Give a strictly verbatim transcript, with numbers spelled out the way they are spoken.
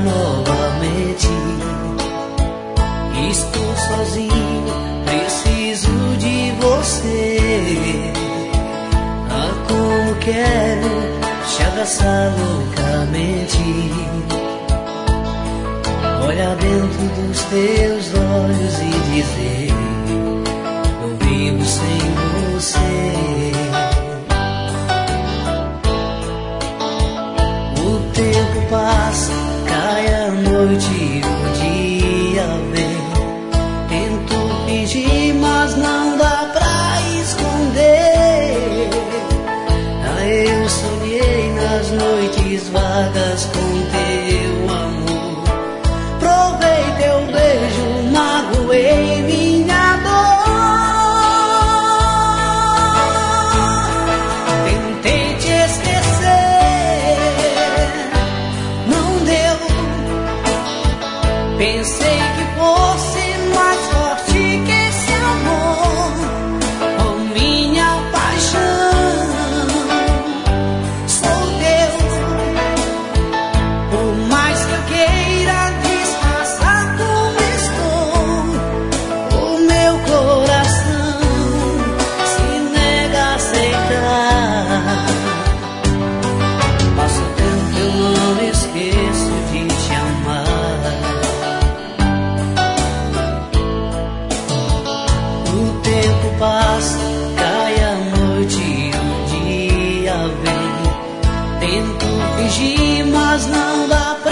novamente. Estou sozinho, preciso de você. Ah, como quero te abraçar loucamente. Olhar dentro dos teus olhos e dizer: não vivo sem você. O tempo passa, cai a noite e o dia vem. Tento fingir, mas não dá pra esconder. Ah, eu sonhei nas noites vagas com teu amor. Provei teu beijo, magoei minha dor. Tentei te esquecer, não deu. Pensei que fosse mais forte que esse amor. Oh, minha paixão, sou teu. Por mais que eu queira disfarçar como estou, o meu coração se nega a aceitar. Passa o tempo, eu não esqueço de te amar. O tempo passa, cai a noite e o dia vem. Tento fingir, mas não dá pra